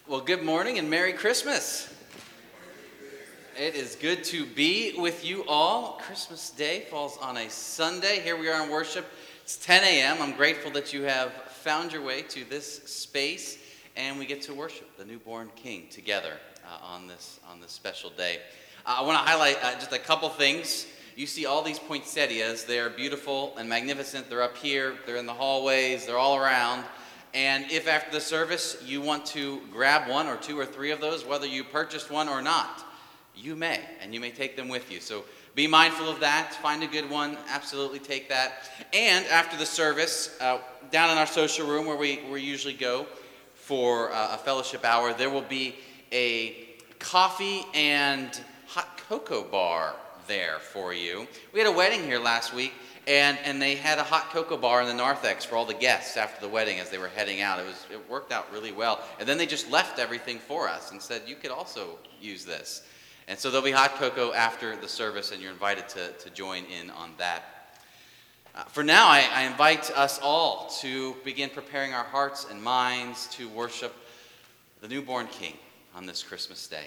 Well, good morning and Merry Christmas. It is good to be with you all. Christmas Day falls on a Sunday. Here we are in worship. It's 10 a.m. I'm grateful that you have found your way to this space and we get to worship the newborn King together on this special day. I want to highlight just a couple things. You see all these poinsettias. They are beautiful and magnificent. They're up here. They're in the hallways. They're all around. And if after the service you want to grab one or two or three of those, whether you purchased one or not, you may, and you may take them with you. So be mindful of that. Find a good one. Absolutely take that. And after the service, down in our social room where we usually go for a fellowship hour, there will be a coffee and hot cocoa bar there for you. We had a wedding here last week. And they had a hot cocoa bar in the narthex for all the guests after the wedding as they were heading out. It worked out really well. And then they just left everything for us and said, you could also use this. And so there'll be hot cocoa after the service, and you're invited to join in on that. For now, I invite us all to begin preparing our hearts and minds to worship the newborn King on this Christmas day.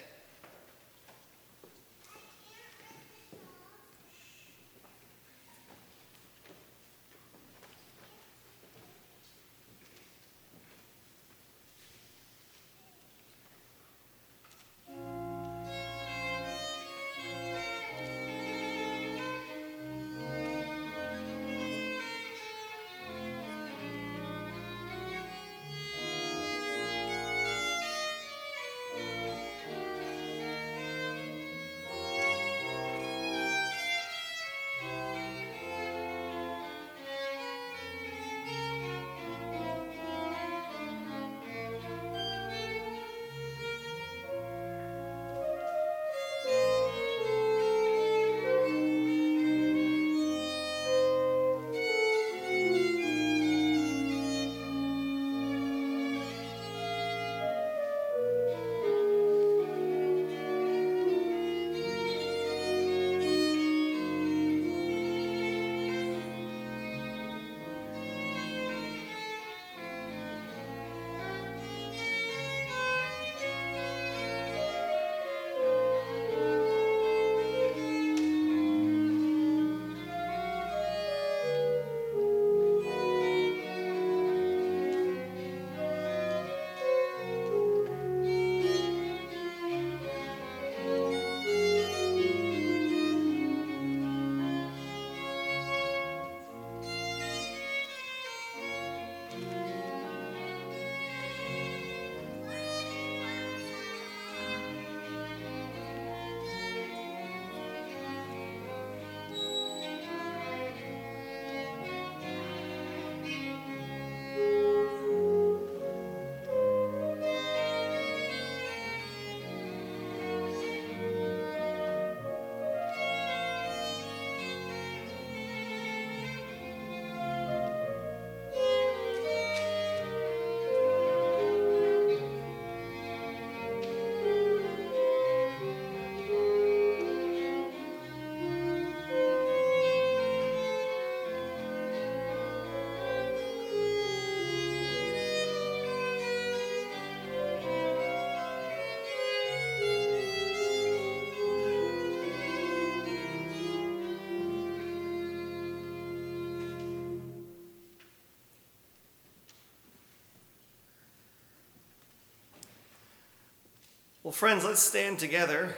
Well, friends, let's stand together.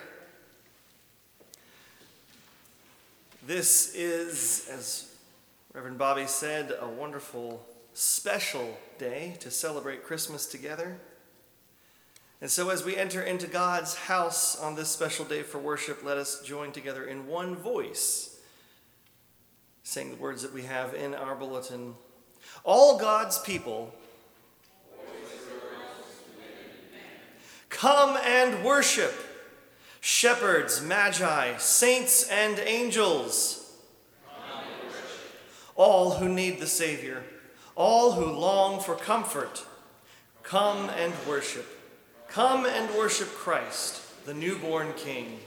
This is, as Reverend Bobby said, a wonderful, special day to celebrate Christmas together. And so as we enter into God's house on this special day for worship, let us join together in one voice, saying the words that we have in our bulletin. All God's people, come and worship, shepherds, magi, saints, and angels. All who need the Savior, all who long for comfort, come and worship. Come and worship Christ, the newborn King.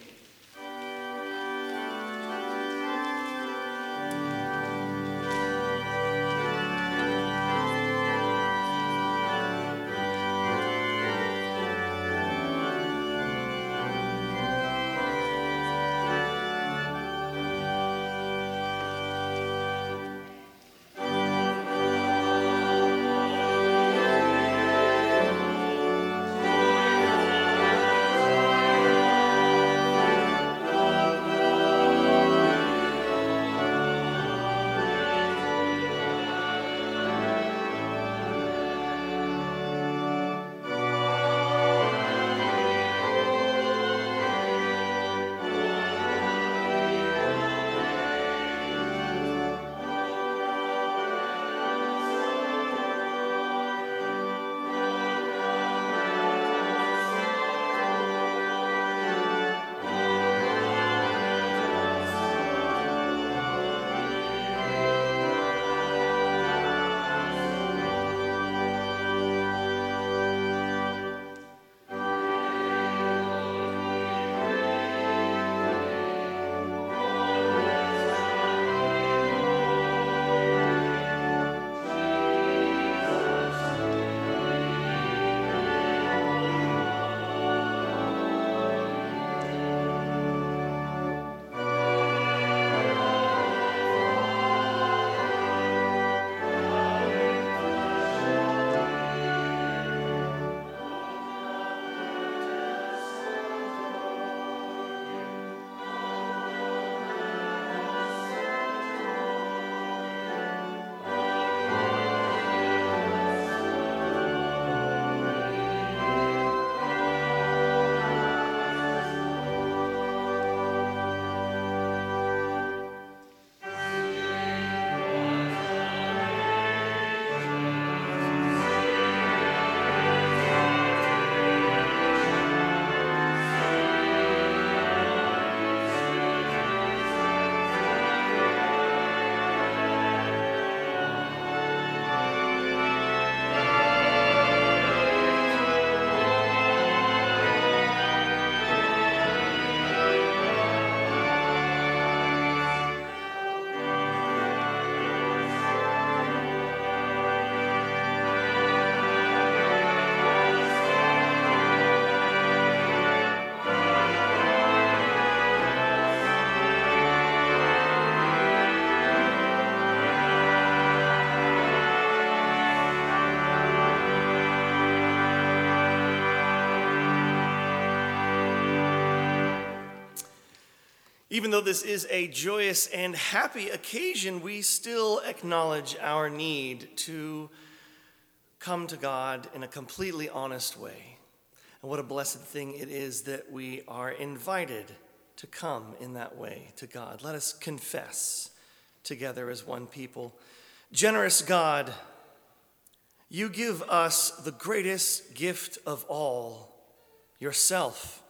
Even though this is a joyous and happy occasion, we still acknowledge our need to come to God in a completely honest way. And what a blessed thing it is that we are invited to come in that way to God. Let us confess together as one people. Generous God, you give us the greatest gift of all, yourself.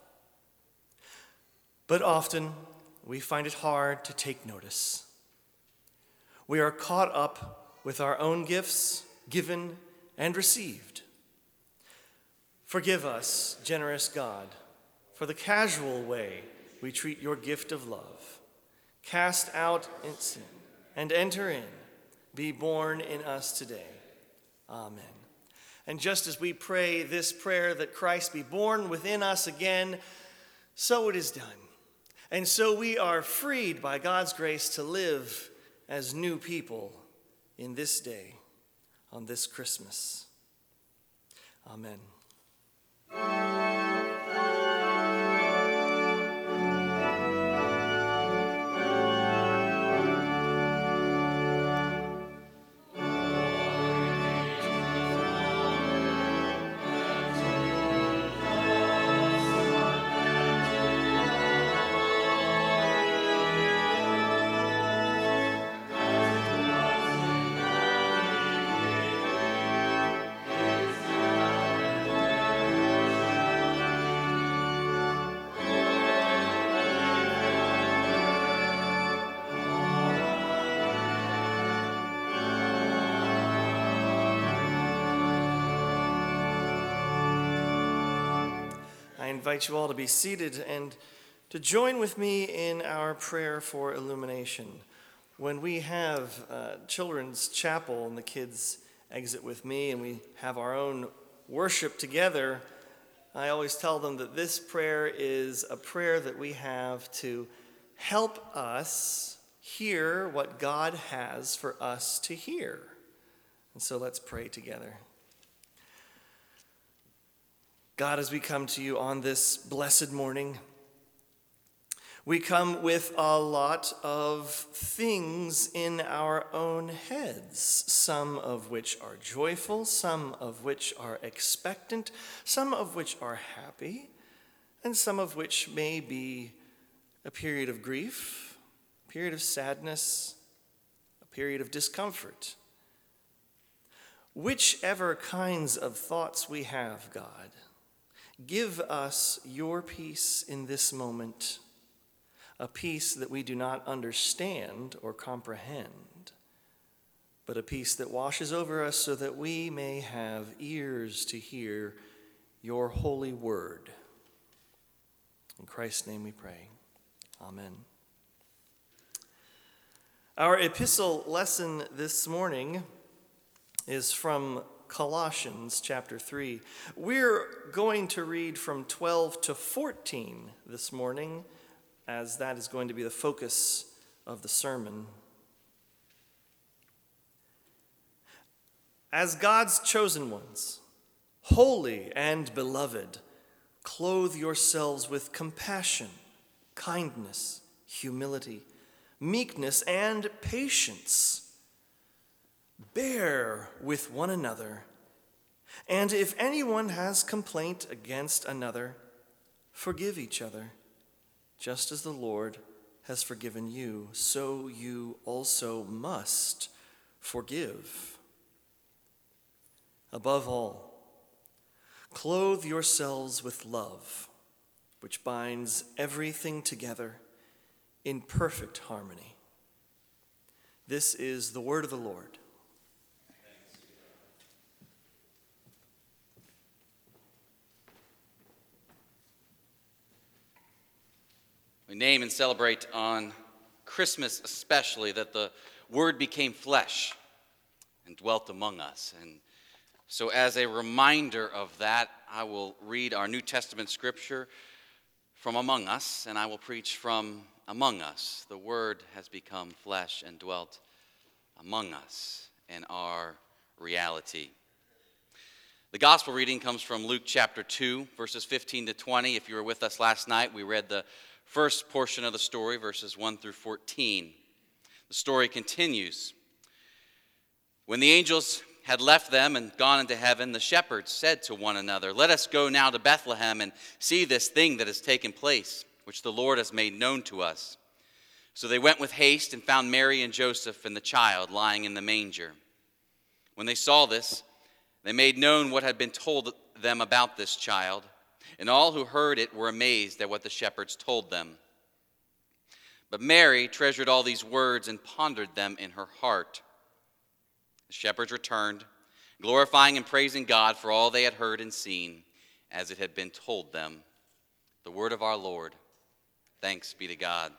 But often we find it hard to take notice. We are caught up with our own gifts, given and received. Forgive us, generous God, for the casual way we treat your gift of love. Cast out in sin and enter in. Be born in us today. Amen. And just as we pray this prayer that Christ be born within us again, so it is done. And so we are freed by God's grace to live as new people in this day, on this Christmas. Amen. I invite you all to be seated and to join with me in our prayer for illumination. When we have children's chapel and the kids exit with me and we have our own worship together, I always tell them that this prayer is a prayer that we have to help us hear what God has for us to hear. And so let's pray together. God, as we come to you on this blessed morning, we come with a lot of things in our own heads, some of which are joyful, some of which are expectant, some of which are happy, and some of which may be a period of grief, a period of sadness, a period of discomfort. Whichever kinds of thoughts we have, God, give us your peace in this moment, a peace that we do not understand or comprehend, but a peace that washes over us so that we may have ears to hear your holy word. In Christ's name we pray. Amen. Our epistle lesson this morning is from Colossians chapter 3. We're going to read from 12 to 14 this morning, as that is going to be the focus of the sermon. As God's chosen ones, holy and beloved, clothe yourselves with compassion, kindness, humility, meekness, and patience. Bear with one another, and if anyone has complaint against another, forgive each other, just as the Lord has forgiven you, so you also must forgive. Above all, clothe yourselves with love, which binds everything together in perfect harmony. This is the word of the Lord. We name and celebrate on Christmas especially that the Word became flesh and dwelt among us. And so as a reminder of that, I will read our New Testament scripture from among us, and I will preach from among us. The Word has become flesh and dwelt among us in our reality. The gospel reading comes from Luke chapter 2, verses 15 to 20. If you were with us last night, we read the first portion of the story, verses 1 through 14. The story continues. When the angels had left them and gone into heaven, the shepherds said to one another, "Let us go now to Bethlehem and see this thing that has taken place, which the Lord has made known to us." So they went with haste and found Mary and Joseph and the child lying in the manger. When they saw this, they made known what had been told them about this child, and all who heard it were amazed at what the shepherds told them. But Mary treasured all these words and pondered them in her heart. The shepherds returned, glorifying and praising God for all they had heard and seen, as it had been told them. The word of our Lord. Thanks be to God.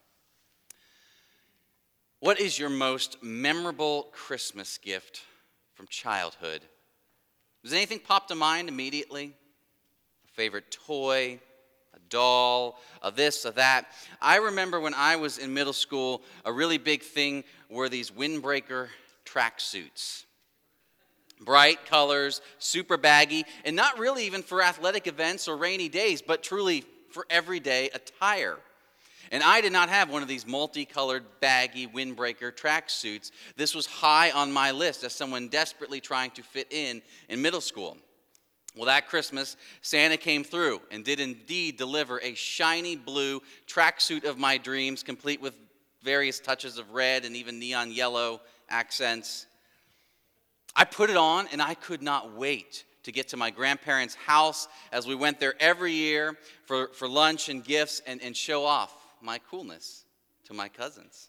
What is your most memorable Christmas gift from childhood? Does anything pop to mind immediately? A favorite toy, a doll, a this, a that. I remember when I was in middle school, a really big thing were these windbreaker tracksuits. Bright colors, super baggy, and not really even for athletic events or rainy days, but truly for everyday attire. And I did not have one of these multicolored, baggy windbreaker tracksuits. This was high on my list as someone desperately trying to fit in middle school. Well, that Christmas, Santa came through and did indeed deliver a shiny blue tracksuit of my dreams, complete with various touches of red and even neon yellow accents. I put it on, and I could not wait to get to my grandparents' house as we went there every year for lunch and gifts and show off my coolness to my cousins.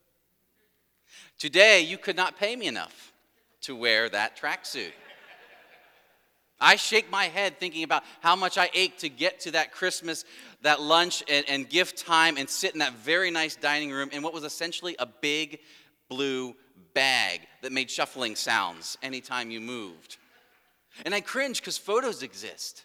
Today, you could not pay me enough to wear that tracksuit. I shake my head thinking about how much I ache to get to that Christmas, that lunch and gift time and sit in that very nice dining room in what was essentially a big blue bag that made shuffling sounds anytime you moved. And I cringe because photos exist.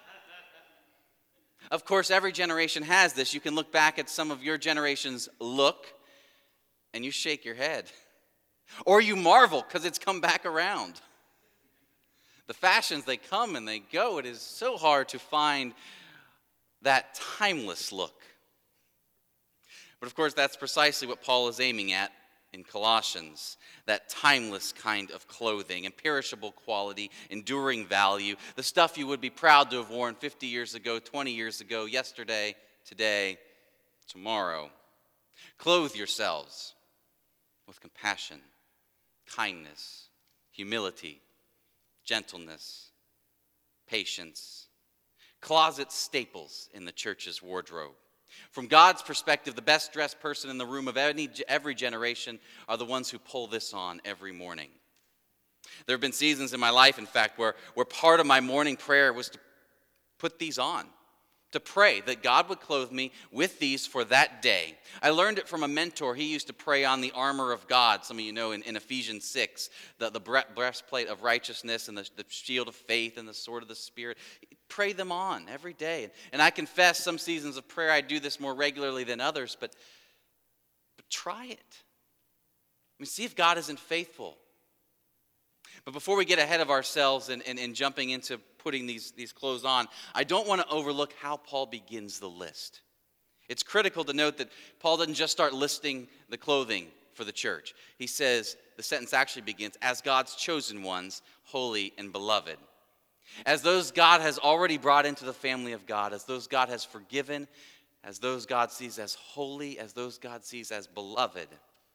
Of course, every generation has this. You can look back at some of your generation's look and you shake your head. Or you marvel because it's come back around. The fashions, they come and they go. It is so hard to find that timeless look. But of course, that's precisely what Paul is aiming at in Colossians, that timeless kind of clothing, imperishable quality, enduring value, the stuff you would be proud to have worn 50 years ago, 20 years ago, yesterday, today, tomorrow. Clothe yourselves with compassion, kindness, humility, gentleness, patience, closet staples in the church's wardrobe. From God's perspective, the best dressed person in the room of every generation are the ones who pull this on every morning. There have been seasons in my life, in fact, where part of my morning prayer was to put these on, to pray that God would clothe me with these for that day. I learned it from a mentor. He used to pray on the armor of God. Some of you know in Ephesians 6, the breastplate of righteousness and the shield of faith and the sword of the Spirit. Pray them on every day. And I confess some seasons of prayer I do this more regularly than others, but try it. I mean, see if God isn't faithful. But before we get ahead of ourselves and jumping into putting these clothes on, I don't want to overlook how Paul begins the list. It's critical to note that Paul doesn't just start listing the clothing for the church. He says, the sentence actually begins, as God's chosen ones, holy and beloved. As those God has already brought into the family of God, as those God has forgiven, as those God sees as holy, as those God sees as beloved.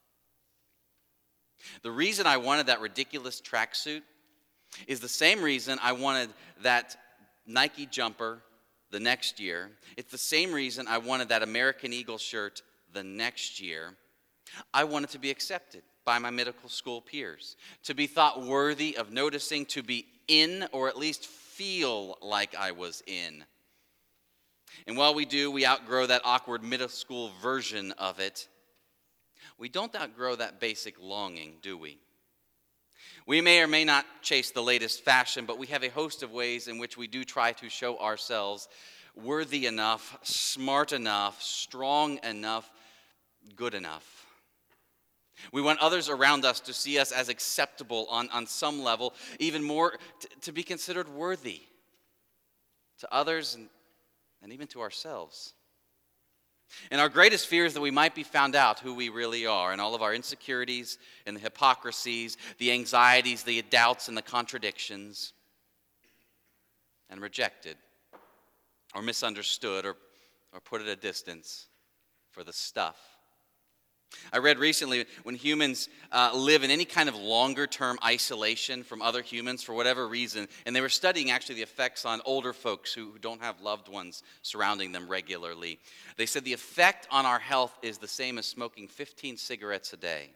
The reason I wanted that ridiculous tracksuit is the same reason I wanted that Nike jumper the next year. It's the same reason I wanted that American Eagle shirt the next year. I wanted to be accepted by my middle school peers, to be thought worthy of noticing, to be in, or at least feel like I was in. And while we outgrow that awkward middle school version of it, we don't outgrow that basic longing, do we? We may or may not chase the latest fashion, but we have a host of ways in which we do try to show ourselves worthy enough, smart enough, strong enough, good enough. We want others around us to see us as acceptable on some level, even more to be considered worthy to others and even to ourselves. And our greatest fear is that we might be found out who we really are, and all of our insecurities and the hypocrisies, the anxieties, the doubts and the contradictions, and rejected or misunderstood or put at a distance for the stuff. I read recently when humans live in any kind of longer-term isolation from other humans for whatever reason, and they were studying actually the effects on older folks who don't have loved ones surrounding them regularly. They said the effect on our health is the same as smoking 15 cigarettes a day.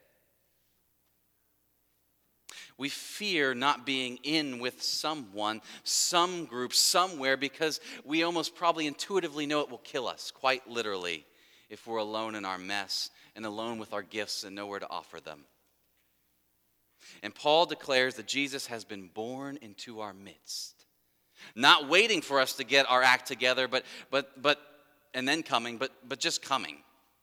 We fear not being in with someone, some group, somewhere, because we almost probably intuitively know it will kill us, quite literally, if we're alone in our mess and alone with our gifts and nowhere to offer them. And Paul declares that Jesus has been born into our midst, not waiting for us to get our act together, but and then coming, but just coming.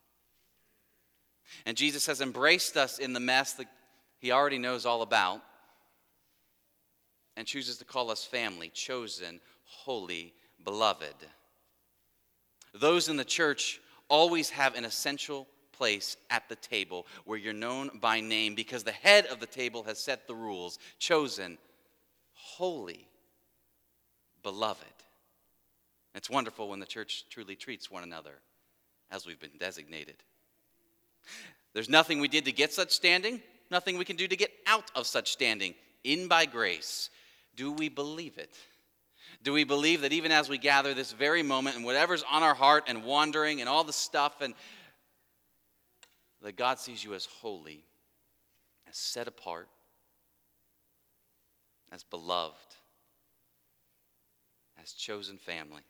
And Jesus has embraced us in the mess that he already knows all about, and chooses to call us family, chosen, holy, beloved. Those in the church always have an essential place at the table where you're known by name because the head of the table has set the rules. Chosen, holy, beloved. It's wonderful when the church truly treats one another as we've been designated. There's nothing we did to get such standing, nothing we can do to get out of such standing. In by grace. Do we believe it? Do we believe that even as we gather this very moment and whatever's on our heart and wandering and all the stuff, and that God sees you as holy, as set apart, as beloved, as chosen family?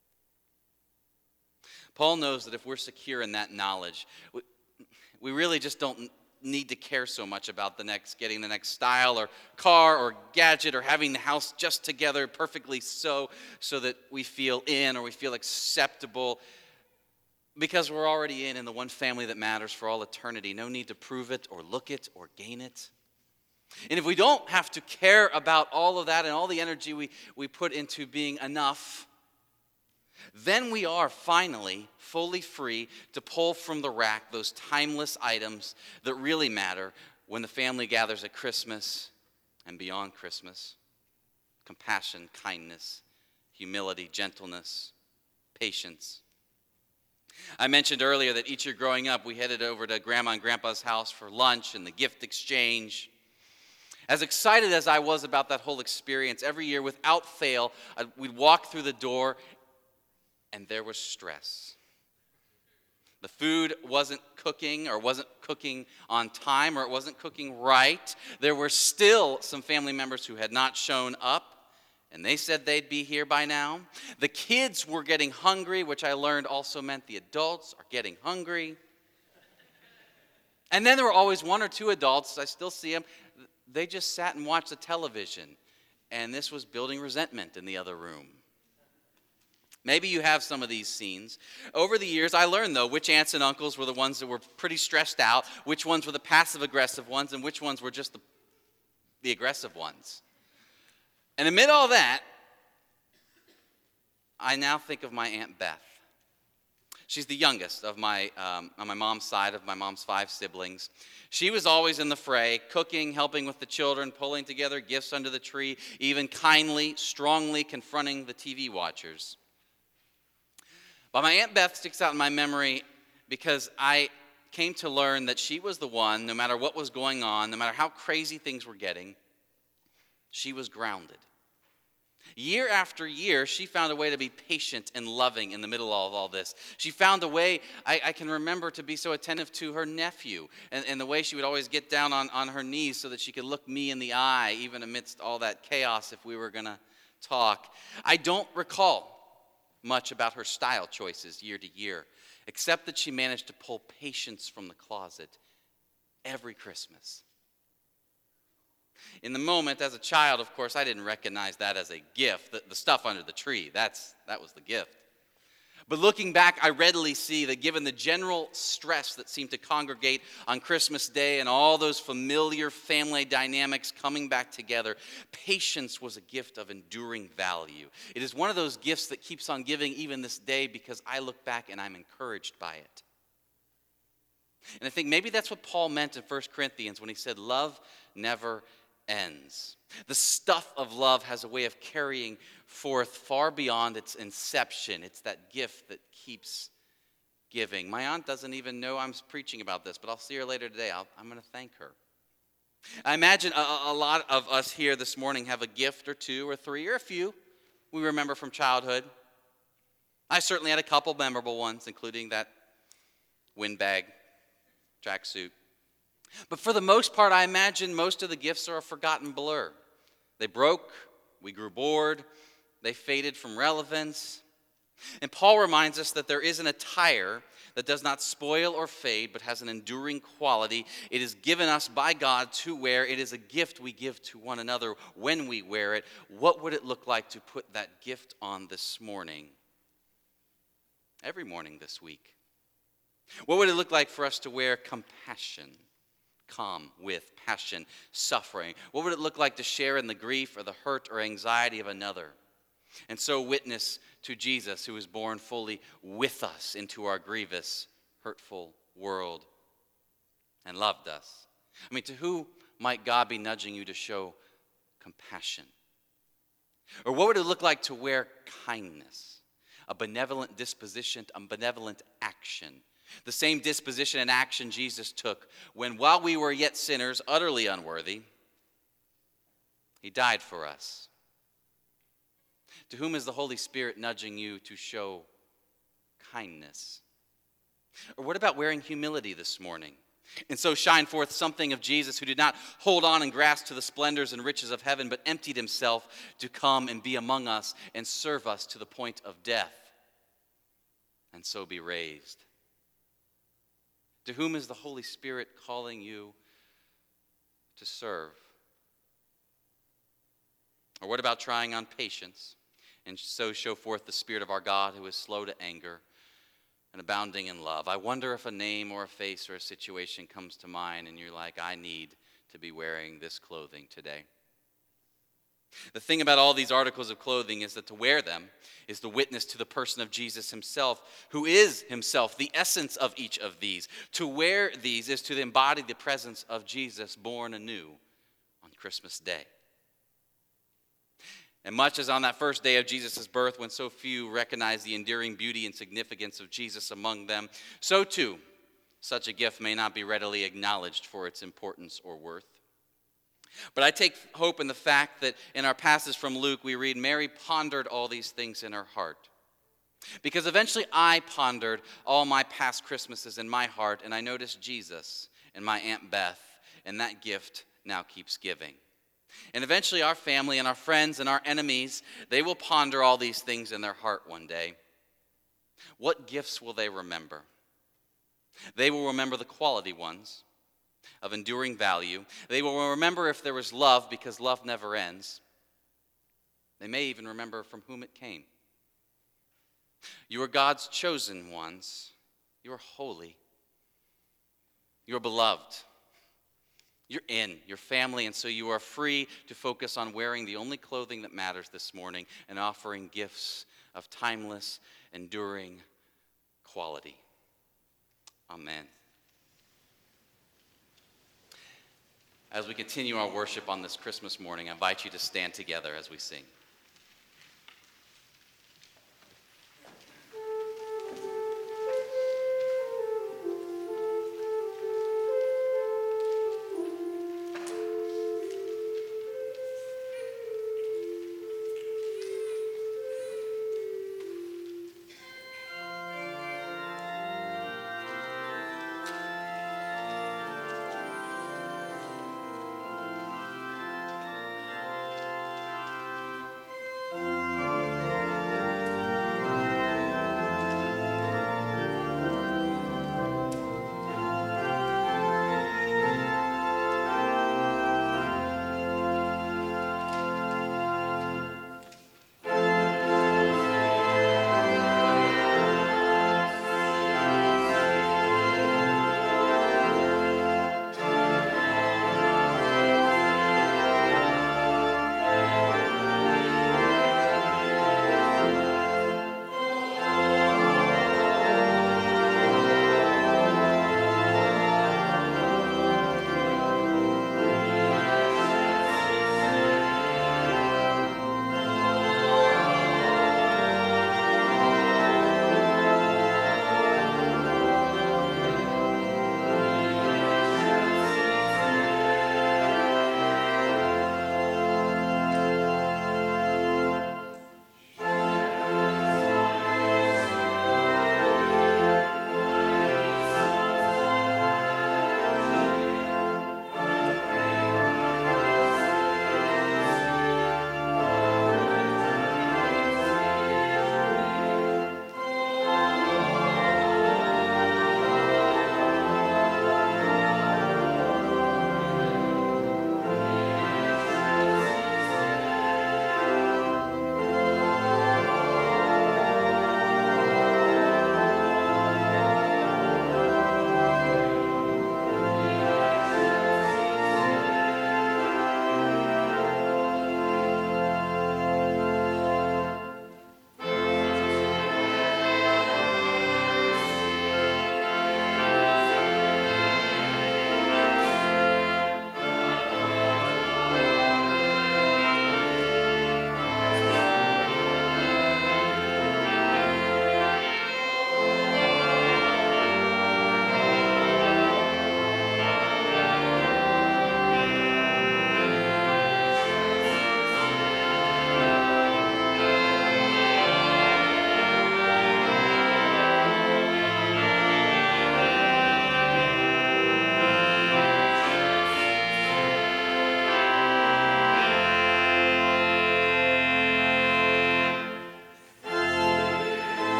Paul knows that if we're secure in that knowledge, we really just don't need to care so much about getting the next style or car or gadget or having the house just together perfectly so that we feel in or we feel acceptable, because we're already in the one family that matters for all eternity. No need to prove it or look it or gain it. And if we don't have to care about all of that and all the energy we put into being enough, then we are finally fully free to pull from the rack those timeless items that really matter when the family gathers at Christmas and beyond Christmas. Compassion, kindness, humility, gentleness, patience. I mentioned earlier that each year growing up, we headed over to Grandma and Grandpa's house for lunch and the gift exchange. As excited as I was about that whole experience, every year without fail, we'd walk through the door and there was stress. The food wasn't cooking on time, or it wasn't cooking right. There were still some family members who had not shown up, and they said they'd be here by now. The kids were getting hungry, which I learned also meant the adults are getting hungry. And then there were always one or two adults, I still see them, they just sat and watched the television, and this was building resentment in the other room. Maybe you have some of these scenes. Over the years, I learned, though, which aunts and uncles were the ones that were pretty stressed out, which ones were the passive-aggressive ones, and which ones were just the aggressive ones. And amid all that, I now think of my Aunt Beth. She's the youngest of on my mom's side of my mom's 5 siblings. She was always in the fray, cooking, helping with the children, pulling together gifts under the tree, even kindly, strongly confronting the TV watchers. But my Aunt Beth sticks out in my memory because I came to learn that she was the one, no matter what was going on, no matter how crazy things were getting, she was grounded. Year after year, she found a way to be patient and loving in the middle of all this. She found a way, I can remember, to be so attentive to her nephew, and the way she would always get down on her knees so that she could look me in the eye, even amidst all that chaos if we were going to talk. I don't recall much about her style choices year to year, except that she managed to pull patience from the closet every Christmas. In the moment, as a child, of course, I didn't recognize that as a gift. The stuff under the tree, that was the gift. But looking back, I readily see that given the general stress that seemed to congregate on Christmas Day and all those familiar family dynamics coming back together, patience was a gift of enduring value. It is one of those gifts that keeps on giving even this day because I look back and I'm encouraged by it. And I think maybe that's what Paul meant in 1 Corinthians when he said, love never ends. The stuff of love has a way of carrying forth far beyond its inception. It's that gift that keeps giving. My aunt doesn't even know I'm preaching about this, but I'll see her later today. I'm going to thank her. I imagine a lot of us here this morning have a gift or two or three or a few we remember from childhood. I certainly had a couple memorable ones, including that windbag tracksuit. But for the most part, I imagine most of the gifts are a forgotten blur. They broke, we grew bored, they faded from relevance. And Paul reminds us that there is an attire that does not spoil or fade, but has an enduring quality. It is given us by God to wear. It is a gift we give to one another when we wear it. What would it look like to put that gift on this morning? Every morning this week. What would it look like for us to wear compassion? Calm with passion, suffering. What would it look like to share in the grief or the hurt or anxiety of another? And so witness to Jesus, who was born fully with us into our grievous, hurtful world and loved us. I mean, to who might God be nudging you to show compassion? Or what would it look like to wear kindness, a benevolent disposition, a benevolent action? The same disposition and action Jesus took when, while we were yet sinners, utterly unworthy, he died for us. To whom is the Holy Spirit nudging you to show kindness? Or what about wearing humility this morning? And so shine forth something of Jesus, who did not hold on and grasp to the splendors and riches of heaven, but emptied himself to come and be among us and serve us to the point of death, and so be raised. To whom is the Holy Spirit calling you to serve? Or what about trying on patience and so show forth the Spirit of our God, who is slow to anger and abounding in love? I wonder if a name or a face or a situation comes to mind and you're like, I need to be wearing this clothing today. The thing about all these articles of clothing is that to wear them is the witness to the person of Jesus himself, who is himself the essence of each of these. To wear these is to embody the presence of Jesus born anew on Christmas Day. And much as on that first day of Jesus' birth, when so few recognized the enduring beauty and significance of Jesus among them, so too, such a gift may not be readily acknowledged for its importance or worth. But I take hope in the fact that in our passage from Luke, we read, Mary pondered all these things in her heart. Because eventually I pondered all my past Christmases in my heart, and I noticed Jesus and my Aunt Beth, and that gift now keeps giving. And eventually our family and our friends and our enemies, they will ponder all these things in their heart one day. What gifts will they remember? They will remember the quality ones of enduring value. They will remember if there was love, because love never ends. They may even remember from whom it came. You are God's chosen ones. You are holy. You are beloved. You're in your family, and so you are free to focus on wearing the only clothing that matters this morning and offering gifts of timeless, enduring quality. Amen. As we continue our worship on this Christmas morning, I invite you to stand together as we sing.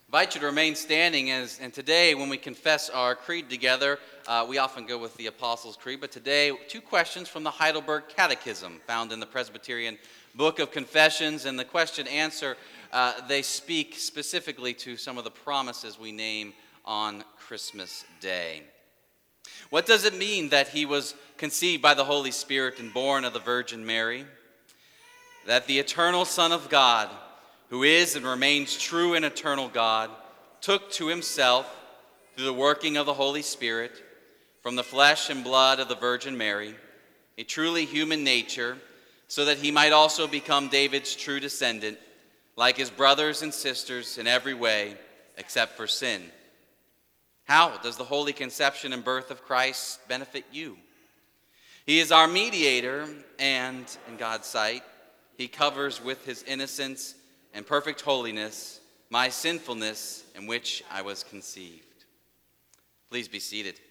Invite you to remain standing and today when we confess our creed together, we often go with the Apostles' Creed, but today 2 questions from the Heidelberg Catechism found in the Presbyterian Book of Confessions, and the question answer, they speak specifically to some of the promises we name on Christmas Day. What does it mean that he was conceived by the Holy Spirit and born of the Virgin Mary? That the eternal Son of God, who is and remains true and eternal God, took to himself, through the working of the Holy Spirit, from the flesh and blood of the Virgin Mary, a truly human nature, so that he might also become David's true descendant, like his brothers and sisters in every way, except for sin. How does the holy conception and birth of Christ benefit you? He is our mediator, and in God's sight, he covers with his innocence and perfect holiness my sinfulness in which I was conceived. Please be seated.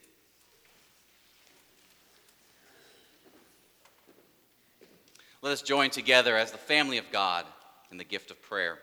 Let us join together as the family of God in the gift of prayer.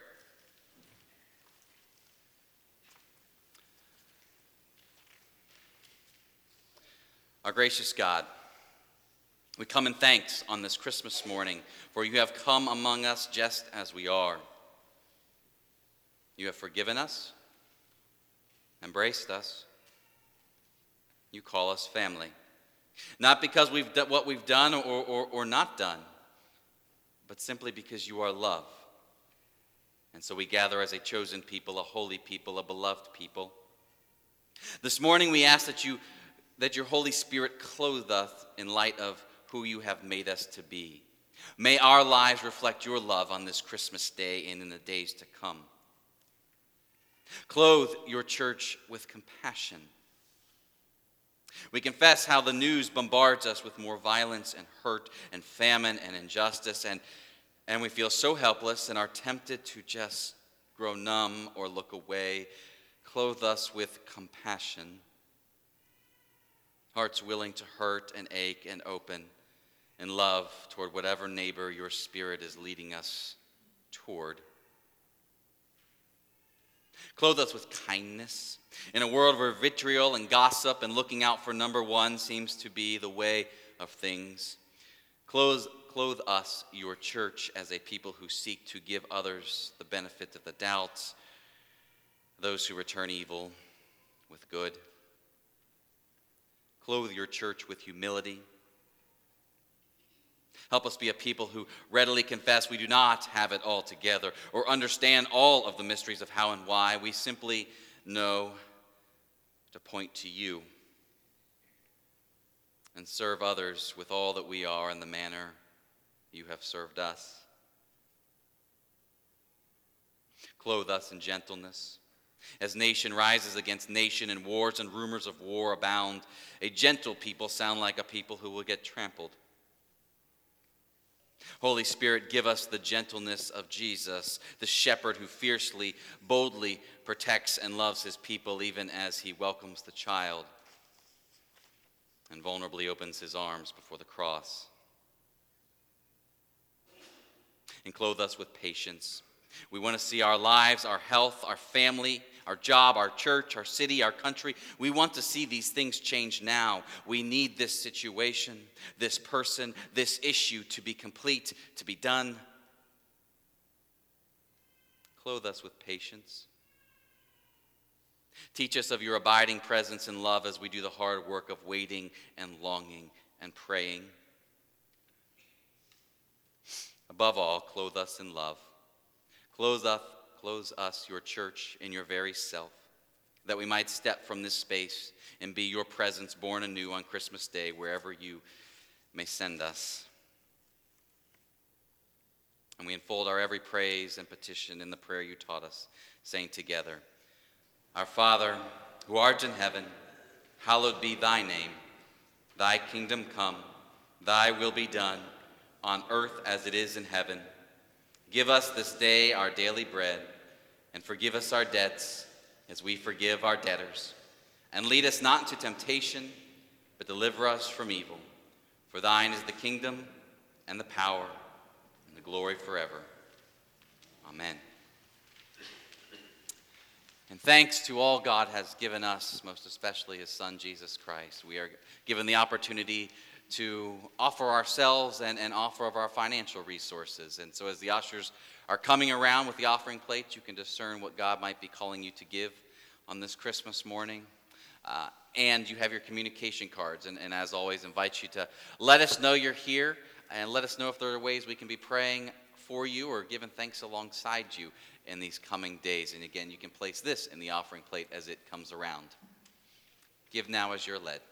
Our gracious God, we come in thanks on this Christmas morning, for you have come among us just as we are. You have forgiven us, embraced us. You call us family. Not because we've done what we've done or not done, but simply because you are love. And so we gather as a chosen people, a holy people, a beloved people. This morning we ask that your Holy Spirit clothe us in light of who you have made us to be. May our lives reflect your love on this Christmas day and in the days to come. Clothe your church with compassion. We confess how the news bombards us with more violence and hurt and famine and injustice, and we feel so helpless and are tempted to just grow numb or look away. Clothe us with compassion. Hearts willing to hurt and ache and open in love toward whatever neighbor your Spirit is leading us toward. Clothe us with kindness. In a world where vitriol and gossip and looking out for number one seems to be the way of things, clothe us, your church, as a people who seek to give others the benefit of the doubt, those who return evil with good. Clothe your church with humility. Help us be a people who readily confess we do not have it all together or understand all of the mysteries of how and why. We simply know to point to you and serve others with all that we are in the manner you have served us. Clothe us in gentleness. As nation rises against nation and wars and rumors of war abound, a gentle people sound like a people who will get trampled. Holy Spirit, give us the gentleness of Jesus, the shepherd who fiercely, boldly protects and loves his people even as he welcomes the child and vulnerably opens his arms before the cross. And clothe us with patience. We want to see our lives, our health, our family, our job, our church, our city, our country. We want to see these things change now. We need this situation, this person, this issue to be complete, to be done. Clothe us with patience. Teach us of your abiding presence and love as we do the hard work of waiting and longing and praying. Above all, clothe us in love. Clothe us, your church, in your very self, that we might step from this space and be your presence born anew on Christmas Day, wherever you may send us. And we unfold our every praise and petition in the prayer you taught us, saying together, Our Father, who art in heaven, hallowed be thy name. Thy kingdom come, thy will be done, on earth as it is in heaven. Give us this day our daily bread, and forgive us our debts as we forgive our debtors. And lead us not into temptation, but deliver us from evil. For thine is the kingdom, and the power, and the glory forever. Amen. And And thanks to all God has given us, most especially his Son, Jesus Christ, we are given the opportunity to offer ourselves and offer of our financial resources. And so as the ushers are coming around with the offering plates, you can discern what God might be calling you to give on this Christmas morning. And you have your communication cards. And as always, invite you to let us know you're here and let us know if there are ways we can be praying for you or giving thanks alongside you in these coming days. And again, you can place this in the offering plate as it comes around. Give now as you're led.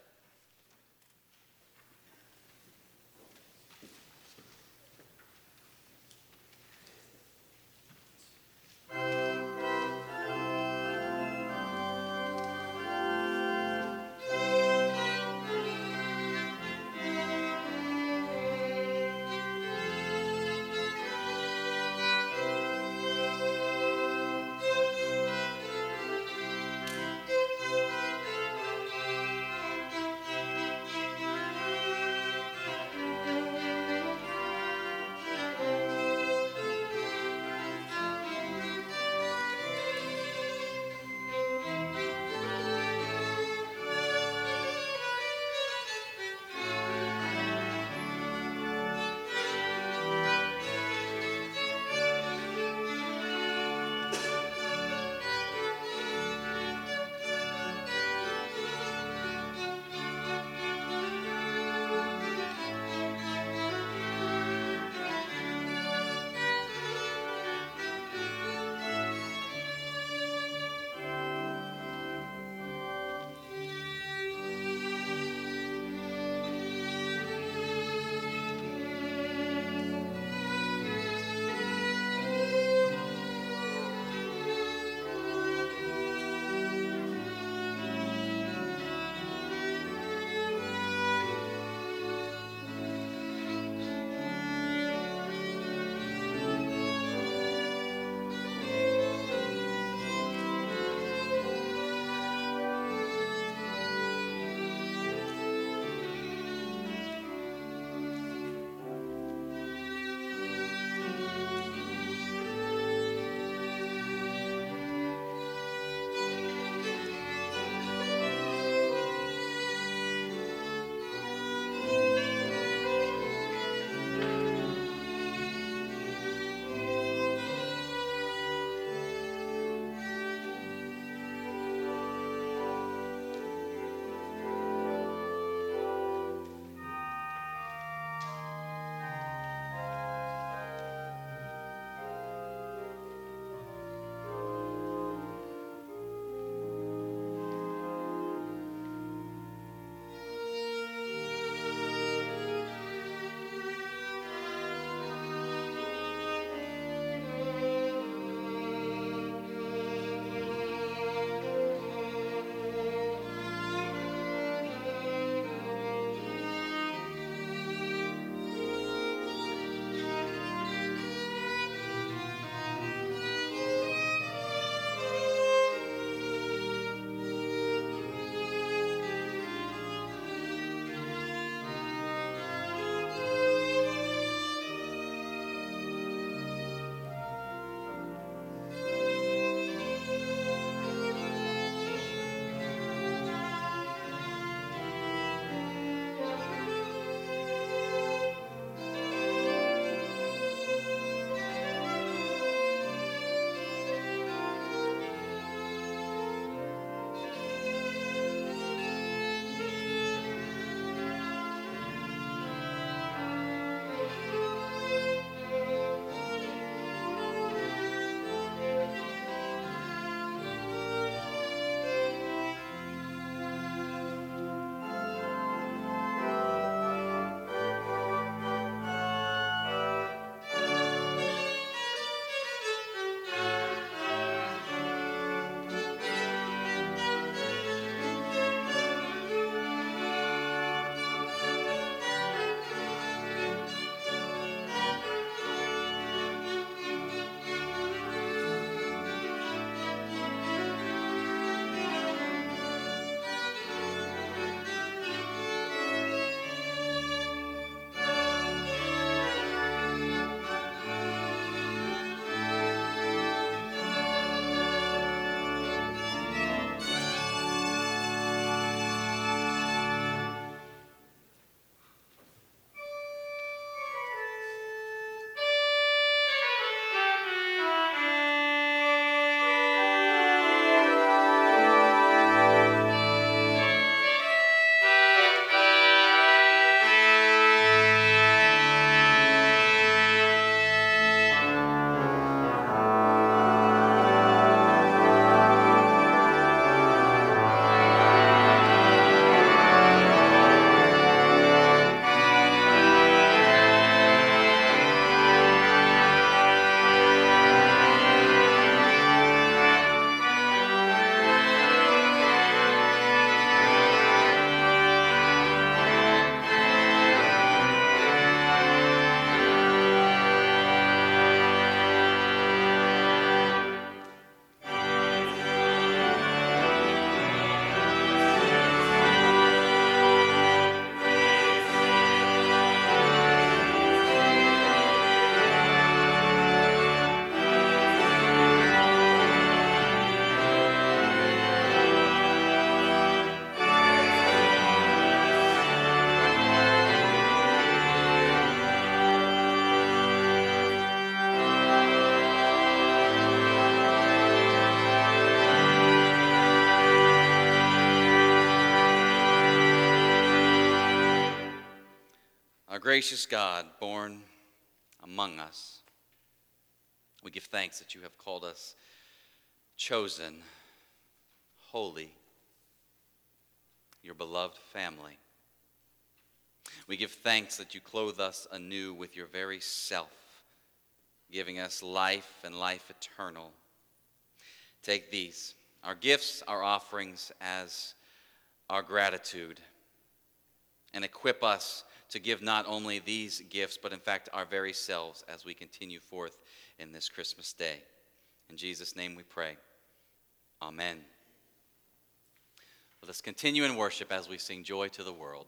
gracious God, born among us, we give thanks that you have called us chosen, holy, your beloved family. We give thanks that you clothe us anew with your very self, giving us life and life eternal. Take these, our gifts, our offerings, as our gratitude, and equip us to give not only these gifts, but in fact our very selves as we continue forth in this Christmas day. In Jesus' name we pray. Amen. Let us continue in worship as we sing Joy to the World.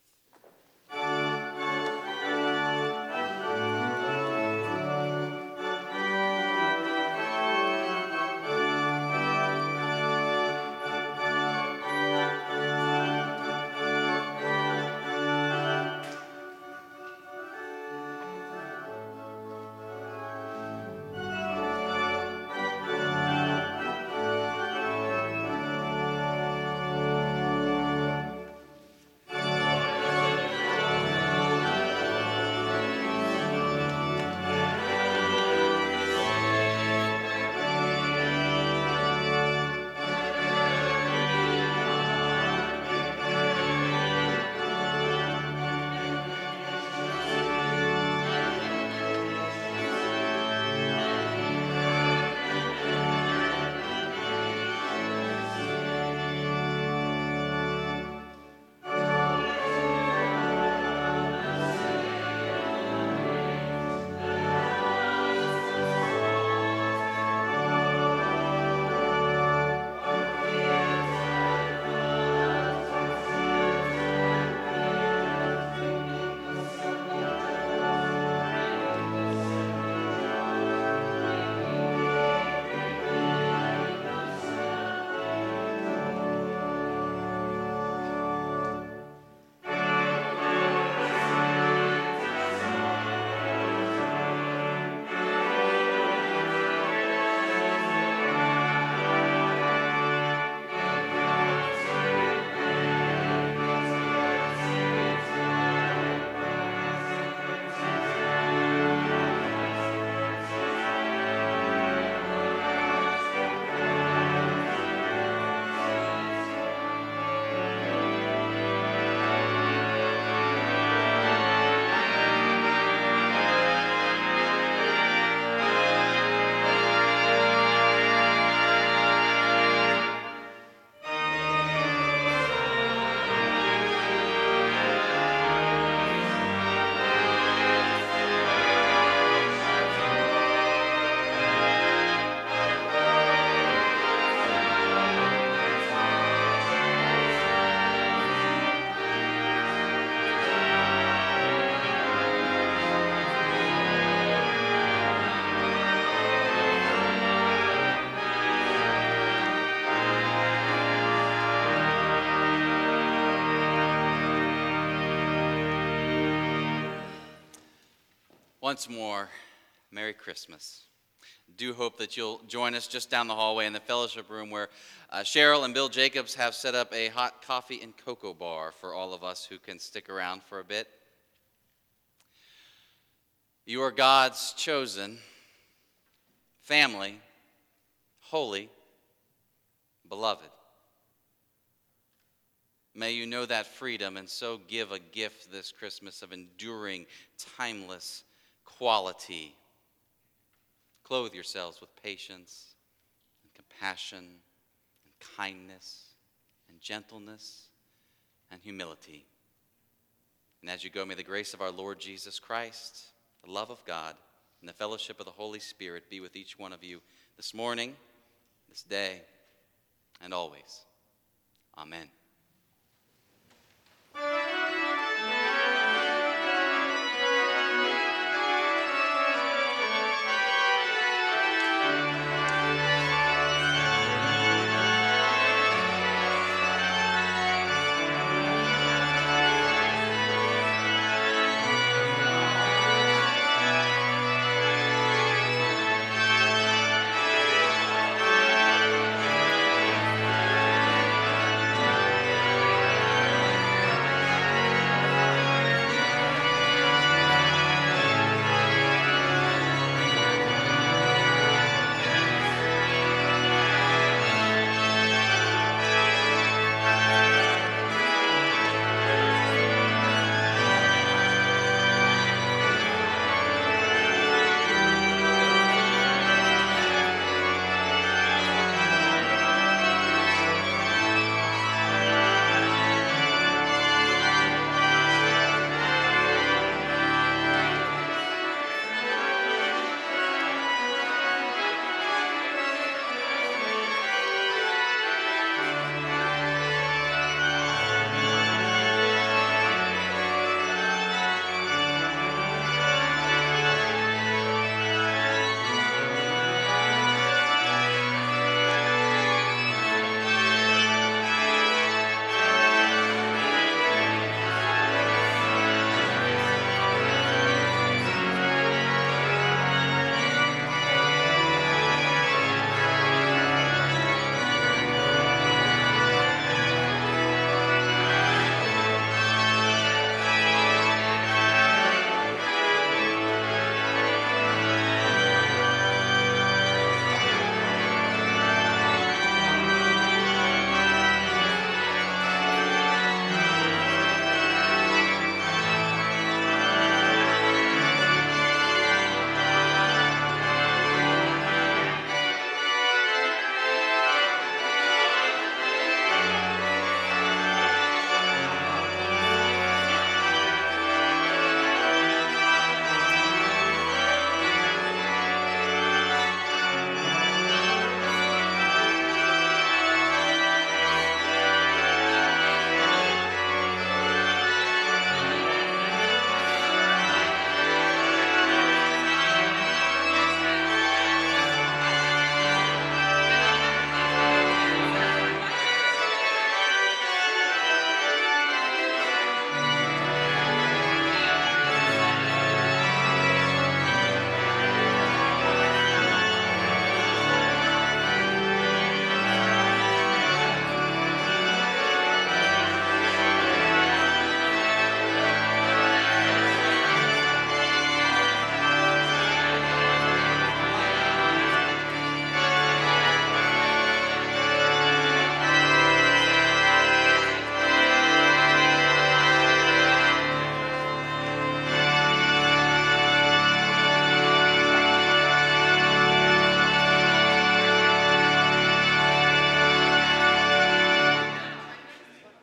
Once more, Merry Christmas. Do hope that you'll join us just down the hallway in the fellowship room where Cheryl and Bill Jacobs have set up a hot coffee and cocoa bar for all of us who can stick around for a bit. You are God's chosen family, holy, beloved. May you know that freedom and so give a gift this Christmas of enduring, timeless quality. Clothe yourselves with patience and compassion and kindness and gentleness and humility. And as you go, may the grace of our Lord Jesus Christ, the love of God, and the fellowship of the Holy Spirit be with each one of you this morning, this day, and always. Amen.